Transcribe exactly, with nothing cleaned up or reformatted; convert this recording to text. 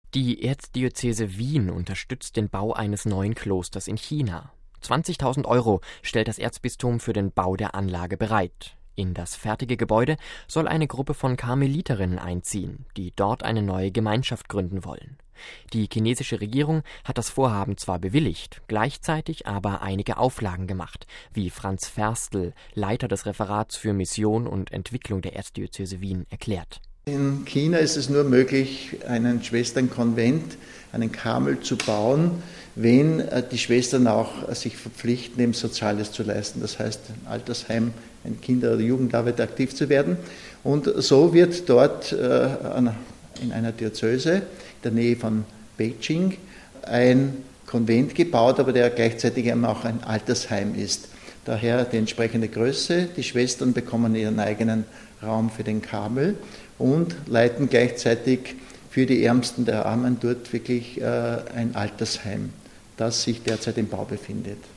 Die Erzdiözese Wien unterstützt den Bau eines neuen Klosters in China. zwanzigtausend Euro stellt das Erzbistum für den Bau der Anlage bereit. In das fertige Gebäude soll eine Gruppe von Karmeliterinnen einziehen, die dort eine neue Gemeinschaft gründen wollen. Die chinesische Regierung hat das Vorhaben zwar bewilligt, gleichzeitig aber einige Auflagen gemacht, wie Franz Ferstl, Leiter des Referats für Mission und Entwicklung der Erzdiözese Wien, erklärt. In China ist es nur möglich, einen Schwesternkonvent, einen Karmel zu bauen, wenn die Schwestern auch sich verpflichten, eben Soziales zu leisten. Das heißt, ein Altersheim, ein Kinder- oder Jugendarbeit aktiv zu werden. Und so wird dort in einer Diözese in der Nähe von Beijing ein Konvent gebaut, aber der gleichzeitig eben auch ein Altersheim ist. Daher die entsprechende Größe. Die Schwestern bekommen ihren eigenen Raum für den Karmel und leiten gleichzeitig für die Ärmsten der Armen dort wirklich ein Altersheim, das sich derzeit im Bau befindet.